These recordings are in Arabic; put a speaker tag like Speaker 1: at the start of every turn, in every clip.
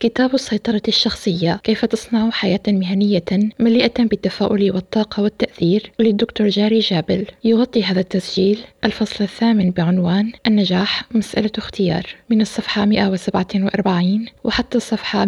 Speaker 1: كتاب السيطرة الشخصية: كيف تصنع حياة مهنية مليئة بالتفاؤل والطاقة والتأثير، للدكتور جاري جابل. يغطي هذا التسجيل الفصل الثامن بعنوان النجاح مسألة اختيار، من الصفحة 147 وحتى الصفحة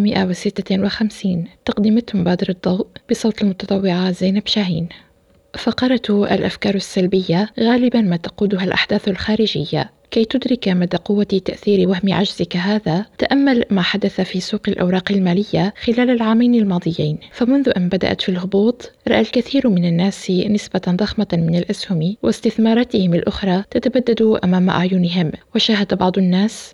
Speaker 1: 156. تقدمة مبادرة الضوء بصوت المتطوعة زينب شاهين. فقرة الأفكار السلبية غالبا ما تقودها الأحداث الخارجية. كي تدرك مدى قوة تأثير وهم عجزك هذا، تأمل ما حدث في سوق الأوراق المالية خلال العامين الماضيين. فمنذ أن بدأت في الهبوط، رأى الكثير من الناس نسبة ضخمة من الأسهم واستثماراتهم الأخرى تتبدد أمام أعينهم، وشاهد بعض الناس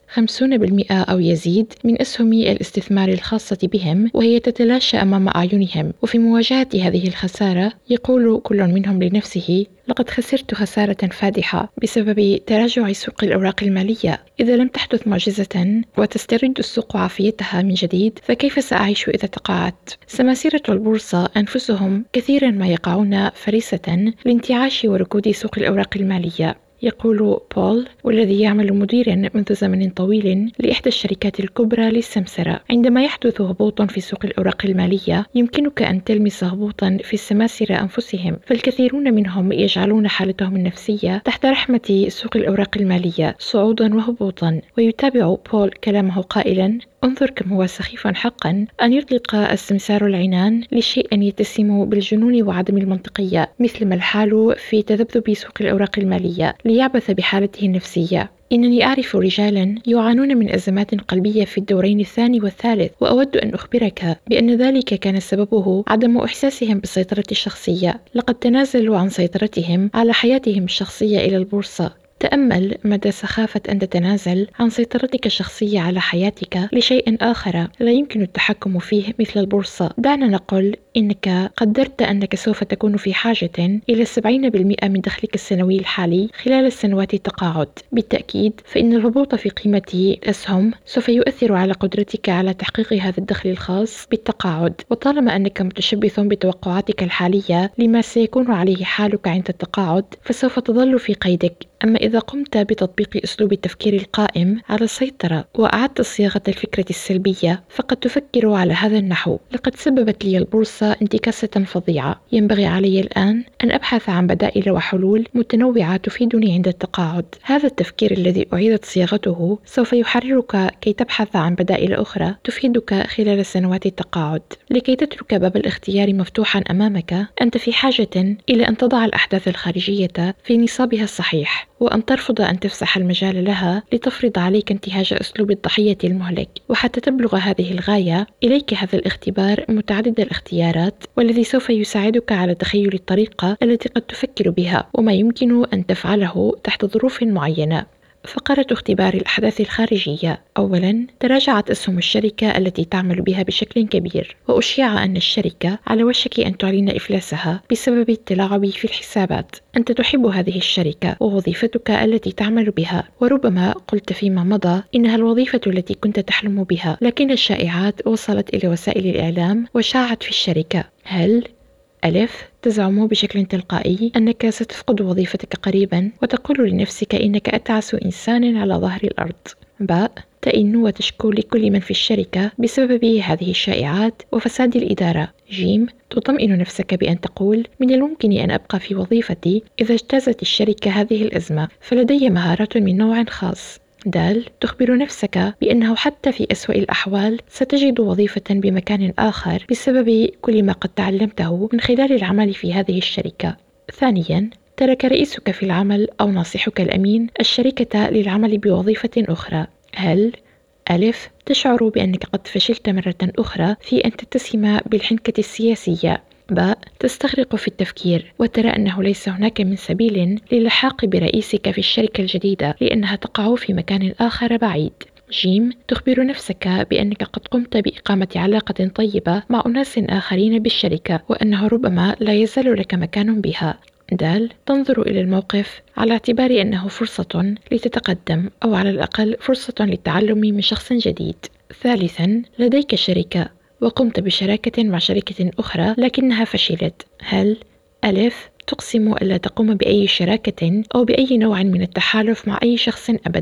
Speaker 1: 50% أو يزيد من أسهم الاستثمار الخاصة بهم وهي تتلاشى أمام أعينهم. وفي مواجهة هذه الخسارة، يقول كل منهم لنفسه: لقد خسرت خسارة فادحة بسبب تراجع سوق الأوراق المالية. إذا لم تحدث معجزة وتسترد السوق عافيتها من جديد، فكيف سأعيش إذا تقاعدت؟ سماسرة البورصة أنفسهم كثيرا ما يقعون فريسة لانتعاش وركود سوق الأوراق المالية. يقول بول، والذي يعمل مديرا منذ زمن طويل لإحدى الشركات الكبرى للسمسرة: عندما يحدث هبوط في سوق الأوراق المالية، يمكنك أن تلمس هبوطا في السماسرة أنفسهم، فالكثيرون منهم يجعلون حالتهم النفسية تحت رحمة سوق الأوراق المالية صعودا وهبوطا. ويتابع بول كلامه قائلا: انظر كم هو سخيف حقا أن يطلق السمسار العنان لشيء يتسم بالجنون وعدم المنطقية، مثل ما الحال في تذبذب سوق الأوراق المالية، ليعبث بحالته النفسية. إنني أعرف رجالا يعانون من أزمات قلبية في الدورين الثاني والثالث، وأود أن أخبرك بأن ذلك كان سببه عدم إحساسهم بالسيطرة الشخصية. لقد تنازلوا عن سيطرتهم على حياتهم الشخصية إلى البورصة. تأمل مدى سخافة أن تتنازل عن سيطرتك الشخصية على حياتك لشيء آخر لا يمكن التحكم فيه مثل البورصة. دعنا نقل إنك قدرت أنك سوف تكون في حاجة إلى 70% من دخلك السنوي الحالي خلال سنوات التقاعد. بالتأكيد فإن الهبوط في قيمة الأسهم سوف يؤثر على قدرتك على تحقيق هذا الدخل الخاص بالتقاعد. وطالما أنك متشبث بتوقعاتك الحالية لما سيكون عليه حالك عند التقاعد، فسوف تظل في قيدك. أما إذا قمت بتطبيق أسلوب التفكير القائم على السيطرة وأعدت صياغة الفكرة السلبية، فقد تفكر على هذا النحو: لقد سببت لي البورصة انتكاسة فظيعة، ينبغي علي الآن أن أبحث عن بدائل وحلول متنوعة تفيدني عند التقاعد. هذا التفكير الذي أعيدت صياغته سوف يحررك كي تبحث عن بدائل أخرى تفيدك خلال سنوات التقاعد. لكي تترك باب الاختيار مفتوحا أمامك، أنت في حاجة إلى أن تضع الأحداث الخارجية في نصابها الصحيح، وأن ترفض أن تفسح المجال لها لتفرض عليك انتهاج أسلوب الضحية المهلك. وحتى تبلغ هذه الغاية، إليك هذا الاختبار متعدد الاختيارات، والذي سوف يساعدك على تخيل الطريقة التي قد تفكر بها وما يمكن أن تفعله تحت ظروف معينة. فقرة اختبار الأحداث الخارجية: أولا، تراجعت أسهم الشركة التي تعمل بها بشكل كبير، وأشيع أن الشركة على وشك أن تعلن إفلاسها بسبب التلاعب في الحسابات. أنت تحب هذه الشركة ووظيفتك التي تعمل بها، وربما قلت فيما مضى إنها الوظيفة التي كنت تحلم بها، لكن الشائعات وصلت إلى وسائل الإعلام وشاعت في الشركة. هل ألف، تزعم بشكل تلقائي أنك ستفقد وظيفتك قريبا وتقول لنفسك إنك أتعس إنسان على ظهر الأرض؟ باء، تئن وتشكو لكل من في الشركة بسبب هذه الشائعات وفساد الإدارة. جيم، تطمئن نفسك بأن تقول: من الممكن أن أبقى في وظيفتي إذا اجتازت الشركة هذه الأزمة، فلدي مهارات من نوع خاص. دال، تخبر نفسك بأنه حتى في أسوأ الأحوال ستجد وظيفة بمكان آخر بسبب كل ما قد تعلمته من خلال العمل في هذه الشركة. ثانيا، ترك رئيسك في العمل أو ناصحك الأمين الشركة للعمل بوظيفة أخرى. هل ألف، تشعر بأنك قد فشلت مرة أخرى في أن تتسم بالحنكة السياسية؟ باء، تستغرق في التفكير وترى أنه ليس هناك من سبيل للحاق برئيسك في الشركة الجديدة لأنها تقع في مكان آخر بعيد. جيم، تخبر نفسك بأنك قد قمت بإقامة علاقة طيبة مع أناس آخرين بالشركة وأنه ربما لا يزال لك مكان بها. دال، تنظر إلى الموقف على اعتبار أنه فرصة لتتقدم، أو على الأقل فرصة للتعلم من شخص جديد. ثالثا، لديك شركة وقمت بشراكة مع شركة أخرى لكنها فشلت. هل ألف، تقسم ألا تقوم بأي شراكة أو بأي نوع من التحالف مع أي شخص أبدا؟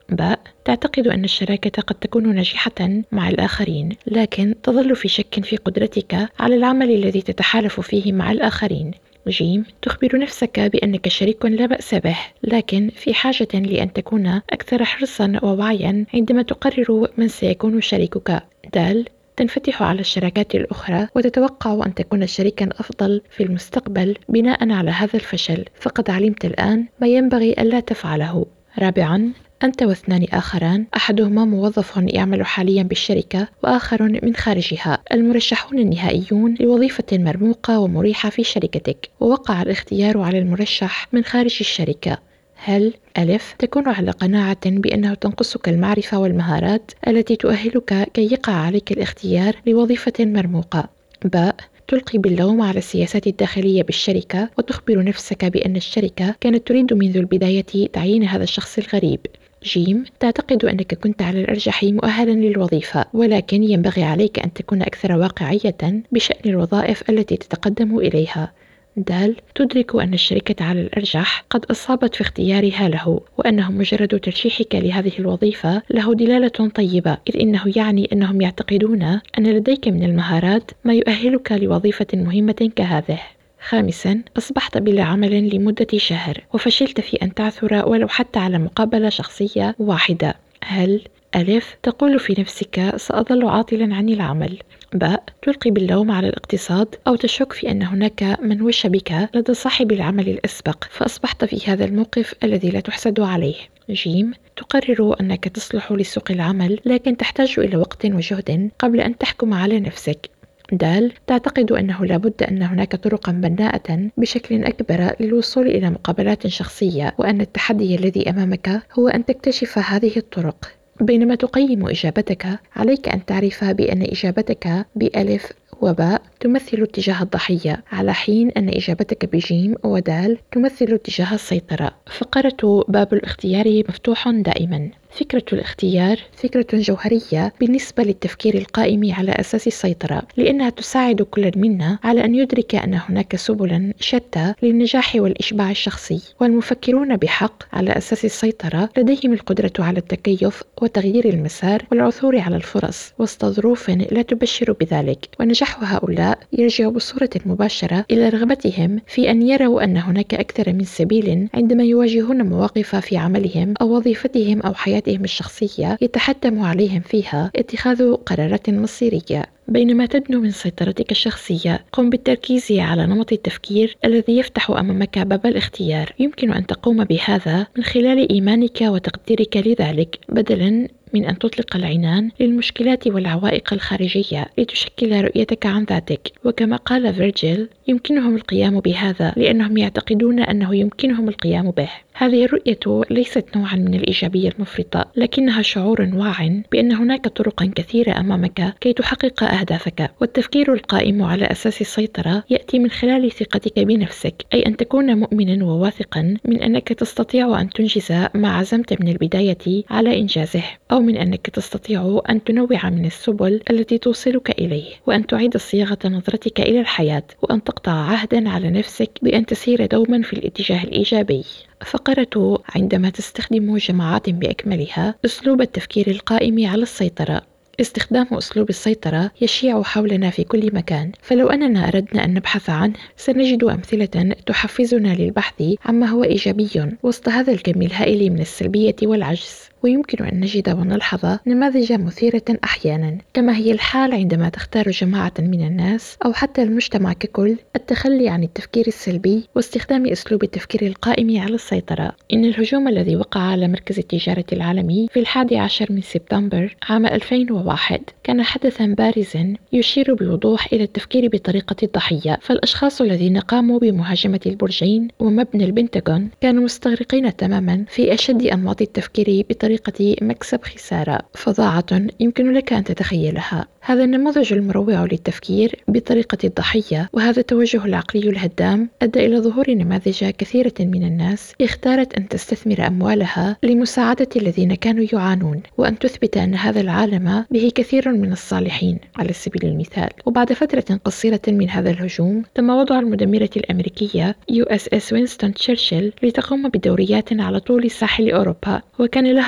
Speaker 1: باء تعتقد أن الشراكة قد تكون ناجحة مع الآخرين، لكن تظل في شك في قدرتك على العمل الذي تتحالف فيه مع الآخرين. جيم تخبر نفسك بأنك شريك لا بأس به، لكن في حاجة لأن تكون أكثر حرصا ووعيا عندما تقرر من سيكون شريكك. دال تنفتح على الشراكات الأخرى وتتوقع أن تكون شريكا أفضل في المستقبل بناء على هذا الفشل، فقد علمت الآن ما ينبغي ألا تفعله. رابعا أنت واثنان آخران، أحدهما موظف يعمل حاليا بالشركة وآخر من خارجها، المرشحون النهائيون لوظيفة مرموقة ومريحة في شركتك، ووقع الاختيار على المرشح من خارج الشركة. هل ألف تكون على قناعة بأنه تنقصك المعرفة والمهارات التي تؤهلك كي يقع عليك الاختيار لوظيفة مرموقة؟ باء تلقي باللوم على السياسات الداخلية بالشركة وتخبر نفسك بأن الشركة كانت تريد منذ البداية تعيين هذا الشخص الغريب. جيم تعتقد أنك كنت على الأرجح مؤهلا للوظيفة، ولكن ينبغي عليك أن تكون أكثر واقعية بشأن الوظائف التي تتقدم إليها. دال تدرك أن الشركة على الأرجح قد أصابت في اختيارها له، وأنه مجرد ترشيحك لهذه الوظيفة له دلالة طيبة، إذ إنه يعني أنهم يعتقدون أن لديك من المهارات ما يؤهلك لوظيفة مهمة كهذه. خامسا أصبحت بلا عمل لمدة شهر وفشلت في أن تعثر ولو حتى على مقابلة شخصية واحدة. هل ألف تقول في نفسك سأظل عاطلا عن العمل؟ باء تلقي باللوم على الاقتصاد أو تشك في أن هناك من وش بك لدى صاحب العمل الأسبق فأصبحت في هذا الموقف الذي لا تحسد عليه. جيم تقرر أنك تصلح لسوق العمل، لكن تحتاج إلى وقت وجهد قبل أن تحكم على نفسك. دال تعتقد أنه لابد أن هناك طرقا بناءة بشكل أكبر للوصول إلى مقابلات شخصية، وأن التحدي الذي أمامك هو أن تكتشف هذه الطرق. بينما تقيم إجابتك، عليك أن تعرف بأن إجابتك بألف وباء تمثل اتجاه الضحية، على حين أن إجابتك بجيم ودال تمثل اتجاه السيطرة. فقرة باب الاختيار مفتوح دائما. فكرة الاختيار فكرة جوهرية بالنسبة للتفكير القائم على أساس السيطرة، لأنها تساعد كل منا على أن يدرك أن هناك سبلا شتى للنجاح والإشباع الشخصي، والمفكرون بحق على أساس السيطرة لديهم القدرة على التكيف وتغيير المسار والعثور على الفرص وسط ظروف لا تبشر بذلك. ونجاح هؤلاء يرجع بصورة مباشرة إلى رغبتهم في أن يروا أن هناك أكثر من سبيل عندما يواجهون مواقف في عملهم أو وظيفتهم أو حياتهم الشخصية يتحتم عليهم فيها اتخاذ قرارات مصيرية. بينما تدنو من سيطرتك الشخصية، قم بالتركيز على نمط التفكير الذي يفتح أمامك باب الاختيار. يمكن أن تقوم بهذا من خلال إيمانك وتقديرك لذلك، بدلاً من أن تطلق العنان للمشكلات والعوائق الخارجية لتشكل رؤيتك عن ذاتك. وكما قال فيرجيل: يمكنهم القيام بهذا لأنهم يعتقدون أنه يمكنهم القيام به. هذه الرؤية ليست نوعا من الإيجابية المفرطة، لكنها شعور واع بأن هناك طرقا كثيرة أمامك كي تحقق أهدافك. والتفكير القائم على أساس السيطرة يأتي من خلال ثقتك بنفسك، أي أن تكون مؤمنا وواثقا من أنك تستطيع أن تنجز ما عزمت من البداية على إنجازه، أو من أنك تستطيع أن تنوع من السبل التي توصلك إليه، وأن تعيد صياغة نظرتك إلى الحياة، وأن تقطع عهدا على نفسك بأن تسير دوما في الاتجاه الإيجابي. فقرة عندما تستخدم جماعات بأكملها أسلوب التفكير القائم على السيطرة. استخدام أسلوب السيطرة يشيع حولنا في كل مكان، فلو أننا أردنا أن نبحث عنه سنجد أمثلة تحفزنا للبحث عما هو إيجابي وسط هذا الكم الهائل من السلبية والعجز. ويمكن أن نجد ونلحظ نماذج مثيرة أحيانا، كما هي الحال عندما تختار جماعة من الناس أو حتى المجتمع ككل التخلي عن التفكير السلبي واستخدام أسلوب التفكير القائم على السيطرة. إن الهجوم الذي وقع على مركز التجارة العالمي في 11 من سبتمبر عام 2001 كان حدثا بارزا يشير بوضوح إلى التفكير بطريقة الضحية. فالأشخاص الذين قاموا بمهاجمة البرجين ومبنى البنتاغون كانوا مستغرقين تماما في أشد أنماط التفكير بطريقة مكسب خسارة فظاعة يمكن لك أن تتخيلها. هذا النموذج المروع للتفكير بطريقة الضحية وهذا التوجه العقلي الهدام أدى إلى ظهور نماذج كثيرة من الناس اختارت أن تستثمر أموالها لمساعدة الذين كانوا يعانون، وأن تثبت أن هذا العالم به كثير من الصالحين على سبيل المثال. وبعد فترة قصيرة من هذا الهجوم تم وضع المدمرة الأمريكية USS وينستون تشرشل لتقوم بدوريات على طول ساحل أوروبا، وكان لها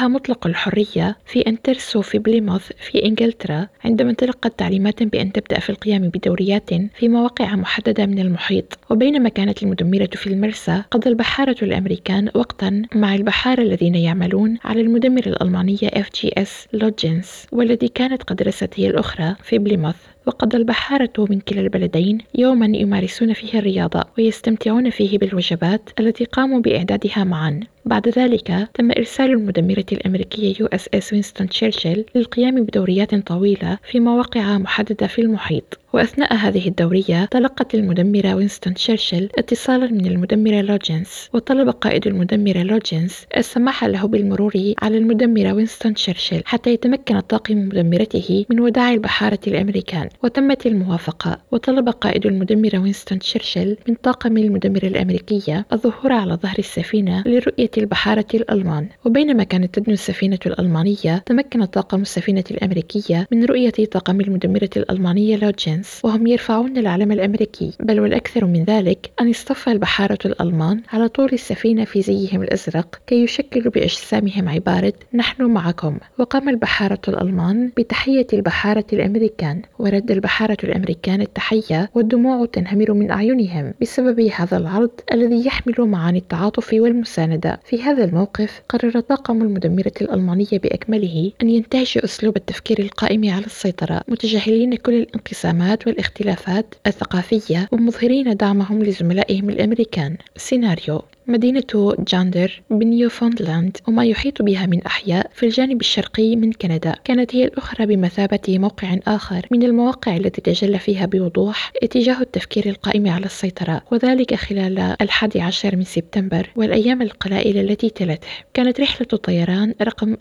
Speaker 1: مطلق الحرية في أن ترسو في بليموث في إنجلترا عندما تلقت تعليمات بأن تبدأ في القيام بدوريات في مواقع محددة من المحيط. وبينما كانت المدمرة في المرسى، قضى البحارة الأمريكان وقتا مع البحارة الذين يعملون على المدمر الألمانية FGS لوجينس، والذي كانت قد رست هي الأخرى في بليموث. وقضى البحارة من كلا البلدين يوما يمارسون فيه الرياضة ويستمتعون فيه بالوجبات التي قاموا بإعدادها معا. بعد ذلك تم إرسال المدمرة الأمريكية USS وينستون تشرشل للقيام بدوريات طويلة في مواقع محددة في المحيط. وأثناء هذه الدورية تلقت المدمرة وينستون تشرشل اتصالا من المدمرة لوجينس، وطلب قائد المدمرة لوجينس السماح له بالمرور على المدمرة وينستون تشرشل حتى يتمكن طاقم مدمرته من وداع البحارة الأمريكان، وتمت الموافقة. وطلب قائد المدمرة وينستون تشرشل من طاقم المدمرة الأمريكية الظهور على ظهر السفينة لرؤية البحارة الألمان. وبينما كانت تدنو السفينة الألمانية، تمكن طاقم السفينة الأمريكية من رؤية طاقم المدمرة الألمانية لوجينس وهم يرفعون العلم الأمريكي. بل والأكثر من ذلك أن اصطف البحارة الألمان على طول السفينة في زيهم الأزرق كي يشكلوا بأجسامهم عبارة "نحن معكم". وقام البحارة الألمان بتحية البحارة الأمريكان، ورد البحارة الأمريكان التحية والدموع تنهمر من أعينهم بسبب هذا العرض الذي يحمل معاني التعاطف والمساندة. في هذا الموقف قرر طاقم المدمرة الألمانية بأكمله أن ينتهجوا أسلوب التفكير القائم على السيطرة، متجاهلين كل الانقسامات والاختلافات الثقافية ومظهرين دعمهم لزملائهم الأمريكان. سيناريو: مدينة جاندر بنيوفوندلاند وما يحيط بها من أحياء في الجانب الشرقي من كندا كانت هي الأخرى بمثابة موقع آخر من المواقع التي تجلى فيها بوضوح اتجاه التفكير القائم على السيطرة، وذلك خلال 11 من سبتمبر والأيام القلائل التي تلته. كانت رحلة طيران رقم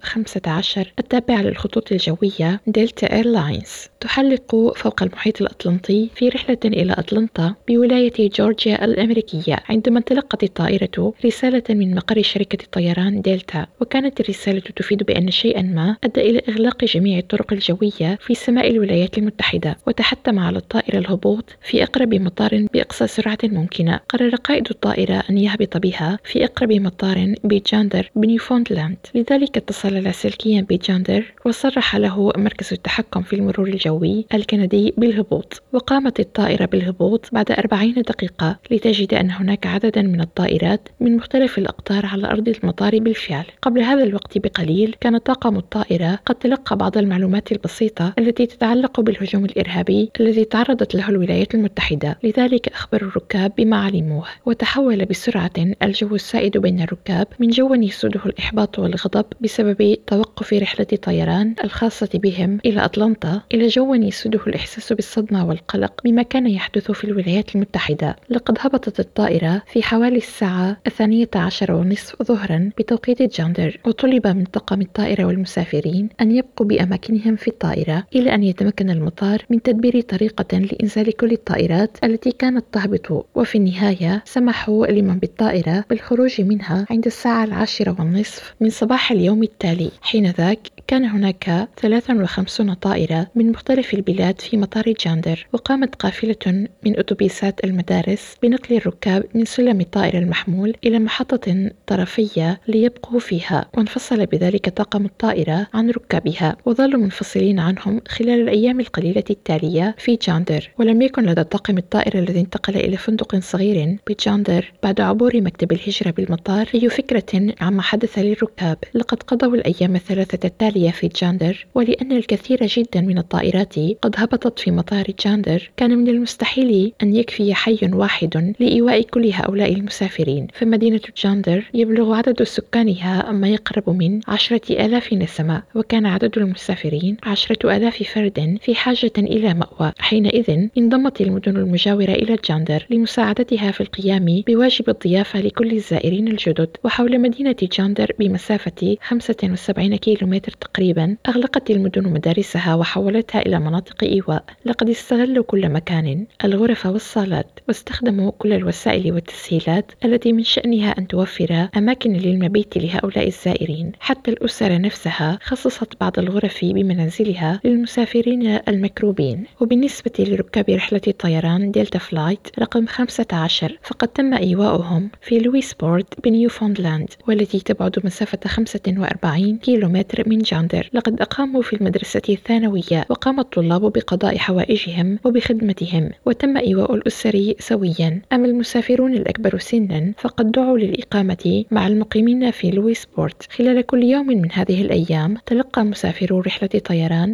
Speaker 1: 15 التابعة للخطوط الجوية دلتا إيرلاينز تحلق فوق المحيط الأطلنطي في رحلة إلى أتلانتا بولاية جورجيا الأمريكية، عندما تلقت الطائرة رسالة من مقر شركة طيران دلتا. وكانت الرسالة تفيد بأن شيئا ما أدى إلى إغلاق جميع الطرق الجوية في سماء الولايات المتحدة، وتحتم على الطائرة الهبوط في أقرب مطار بأقصى سرعة ممكنة. قرر قائد الطائرة أن يهبط بها في أقرب مطار بجاندر بنيوفوندلاند، لذلك اتصل لاسلكيا بجاندر وصرح له مركز التحكم في المرور الجوي الكندي بالهبوط. وقامت الطائرة بالهبوط بعد 40 دقيقة لتجد أن هناك عددا من الطائرات من مختلف الأقطار على أرض المطار بالفعل. قبل هذا الوقت بقليل كان طاقم الطائرة قد تلقى بعض المعلومات البسيطة التي تتعلق بالهجوم الإرهابي الذي تعرضت له الولايات المتحدة، لذلك أخبروا الركاب بما علموه. وتحول بسرعة الجو السائد بين الركاب من جو يسوده الإحباط والغضب بسبب توقف رحلة طيران الخاصة بهم إلى أتلانتا إلى جو يسوده الإحساس بالصدمة والقلق مما كان يحدث في الولايات المتحدة. لقد هبطت الطائرة في حوالي الساعة 12:30 ظهرا بتوقيت جاندر، وطلب من طاقم الطائرة والمسافرين أن يبقوا بأماكنهم في الطائرة إلى أن يتمكن المطار من تدبير طريقة لإنزال كل الطائرات التي كانت تهبط. وفي النهاية سمحوا لمن بالطائرة بالخروج منها عند الساعة 10:30 من صباح اليوم التالي. حينذاك كان هناك 53 طائرة من مختلف البلاد في مطار جاندر، وقامت قافلة من أتوبيسات المدارس بنقل الركاب من سلم الطائرة المحمول إلى محطة طرفية ليبقوا فيها. وانفصل بذلك طاقم الطائرة عن ركابها، وظلوا منفصلين عنهم خلال الأيام القليلة التالية في جاندر. ولم يكن لدى طاقم الطائرة الذي انتقل إلى فندق صغير بجاندر بعد عبور مكتب الهجرة بالمطار أي فكرة عما حدث للركاب. لقد قضوا الأيام الثلاثة التالية في جاندر، ولأن الكثير جدا من الطائرات قد هبطت في مطار جاندر كان من المستحيل أن يكفي حي واحد لإيواء كل هؤلاء المسافرين. فمدينة جاندر يبلغ عدد سكانها ما يقرب من 10,000 نسمة، وكان عدد المسافرين 10,000 فرد في حاجة إلى مأوى. حينئذ انضمت المدن المجاورة إلى جاندر لمساعدتها في القيام بواجب الضيافة لكل الزائرين الجدد. وحول مدينة جاندر بمسافة 75 كيلومتر تقريبا أغلقت المدن مدارسها وحولتها إلى مناطق إيواء. لقد استغلوا كل مكان، الغرف والصالات، واستخدموا كل الوسائل والتسهيلات التي من شأنها أن توفر أماكن للمبيت لهؤلاء الزائرين. حتى الأسرة نفسها خصصت بعض الغرف بمنازلها للمسافرين المكروبين. وبالنسبة لركاب رحلة الطيران دلتا فلايت رقم 15، فقد تم إيواؤهم في لويسبورت بنيوفوندلاند، والتي تبعد مسافة 45 كيلومتر من جاندر. لقد أقاموا في المدرسة الثانوية، وقام الطلاب بقضاء حوائجهم وبخدمتهم، وتم إيواء الأسر سويا. أما المسافرون الأكبر سنا فقد دعوا للإقامة مع المقيمين في لويسبورت. خلال كل يوم من هذه الأيام تلقى مسافرو رحلة طيران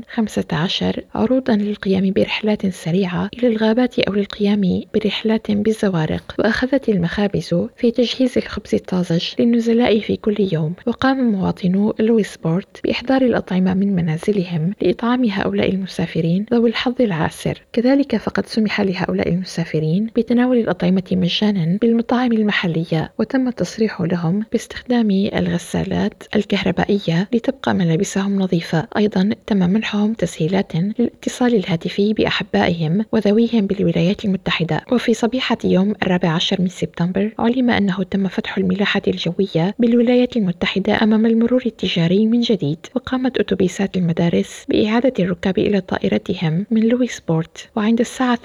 Speaker 1: 15 عروضا للقيام برحلات سريعة إلى الغابات أو للقيام برحلات بالزوارق. وأخذت المخابز في تجهيز الخبز الطازج للنزلاء في كل يوم. وقام مواطنو لويسبورت بإحضار الأطعمة من منازلهم لإطعام هؤلاء المسافرين ذوي الحظ العاسر. كذلك فقد سمح لهؤلاء المسافرين بتناول الأطعمة مجانا بالمطاعم المحلية، وتم التصريح لهم باستخدام الغسالات الكهربائية لتبقى ملابسهم نظيفة. أيضا تم منحهم تسهيلات للاتصال الهاتفي بأحبائهم وذويهم بالولايات المتحدة. وفي صبيحة يوم 14 من سبتمبر علم أنه تم فتح الملاحة الجوية بالولايات المتحدة أمام المرور التجاري من جديد. وقامت أتوبيسات المدارس بإعادة الركاب إلى طائرتهم من لويسبورت. وعند الساعة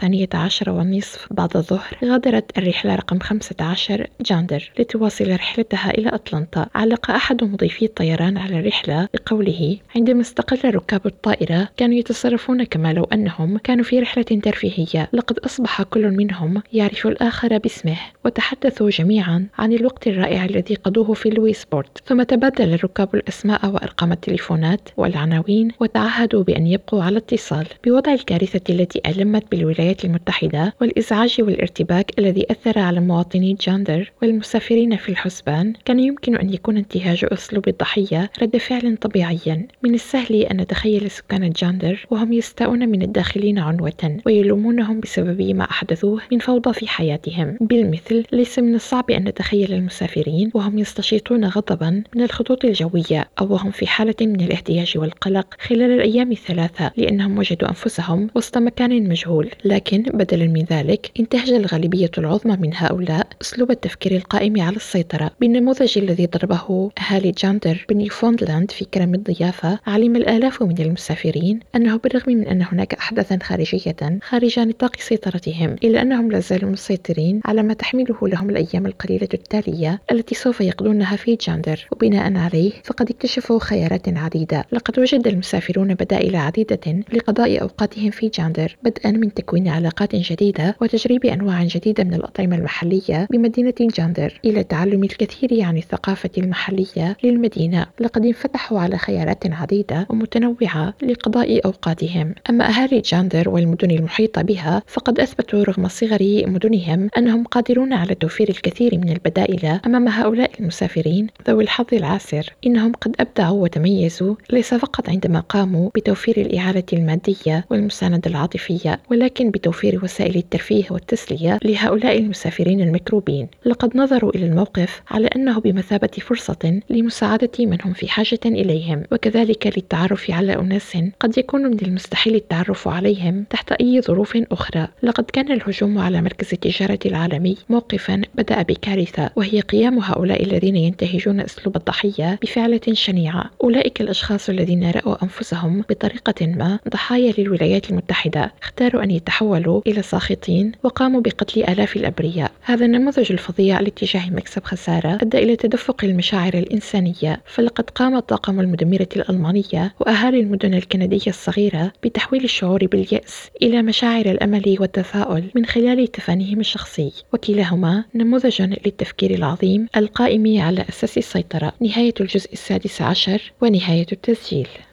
Speaker 1: 12:30 بعد الظهر غادرت الرحلة رقم 15 جاندر لتواصل رحلتها إلى أتلانتا. علق أحد مضيفي الطيران على الرحلة بقوله: عندما استقل ركاب الطائرة كانوا يتصرفون كما لو أنهم كانوا في رحلة ترفيهية. لقد أصبح كل منهم يعرف الآخر باسمه، وتحدثوا جميعا عن الوقت الرائع الذي قضوه في لويسبورت. ثم تبادل الركاب الأسماء وأرقام التليفونات والعناوين، وتعهدوا بأن يبقوا على اتصال. بوضع الكارثة التي ألمت بالولايات المتحدة والإزعاج والارتباك الذي أثر على مواطني جاندر والمسافرين في الحسبان، كان يمكن أن يكون انتهاج أسلوب الضحية رد فعل طبيعيا. من السهل أن نتخيل سكان جاندر وهم يستاءون من الداخلين عنوة ويلومونهم بسبب ما أحدثوه من فوضى في حياتهم. بالمثل ليس من الصعب أن نتخيل المسافرين وهم يستشيطون غضبا من الخطوط الجوية، أو وهم في حالة من الاحتياج والقلق خلال الأيام الثلاثة لأنهم وجدوا أنفسهم وسط مكان مجهول. لكن بدلا من ذلك انتهج الغالبية العظمى من هؤلاء أسلوب التفكير القائم على السيطرة. بالنموذج الذي ضربه أهالي جاندر بنيوفوندلاند في كرم الضيافة، علم الآلاف من المسافرين أنه بالرغم من أن هناك أحداثا خارجية خارج نطاق سيطرتهم، إلا أنهم لا زالوا مسيطرين على ما تحمله لهم الأيام القليلة التالية التي سوف يقضونها في جاندر. وبناء عليه فقد اكتشفوا خيارات عديدة. لقد وجد المسافرون بدائل عديدة لقضاء أوقاتهم في جاندر، بدءا من تكوين علاقات جديدة وتجريب أنواع جديدة من الأطعمة المحلية بمدينة جاندر، إلى تعلم الكثير عن الثقافة المحلية للمدينة. لقد انفتحوا على خيارات عديدة ومتنوعة لقضاء أوقاتهم. أما أهالي جاندر والمدن المحيطة بها فقد أثبتوا رغم صغر مدنهم أنهم قادرون على توفير الكثير من البدائل أمام هؤلاء المسافرين ذوي الحظ العاسر. إنهم قد أبدعوا وتميزوا ليس فقط عندما قاموا بتوفير الإعالة المادية والمساندة العاطفية، ولكن بتوفير وسائل الترفيه والتسلية لهؤلاء المسافرين المكروبين. لقد نظروا إلى الموقف على أنه بمثابة فرصة لمساعدة من هم في حاجة إليهم، وكذلك للتعرف على أناس قد يكون من المستحيل التعرف عليهم تحت أي ظروف أخرى. لقد كان الهجوم على مركز التجارة العالمي موقفا بدأ بكارثة، وهي قيام هؤلاء الذين ينتهجون أسلوب الضحية بفعلة شنيعة. أولئك الأشخاص الذين رأوا أنفسهم بطريقة ما ضحايا للولايات المتحدة اختاروا أن يتحولوا إلى ساخطين وقاموا بقتل آلاف الأبرياء. هذا النموذج الفظيع لاتجاه مكسب خسارة أدى إلى تدفق المشاعر الإنسانية، فلقد قام الطاقم المدمرة الألمانية وأهالي المدن الكندية الصغيرة بتحويل الشعور باليأس إلى مشاعر الأمل والتفاؤل من خلال تفانيهم الشخصي، وكلاهما نموذج للتفكير العظيم القائم على أساس السيطرة. نهاية الجزء 16 ونهاية التسجيل.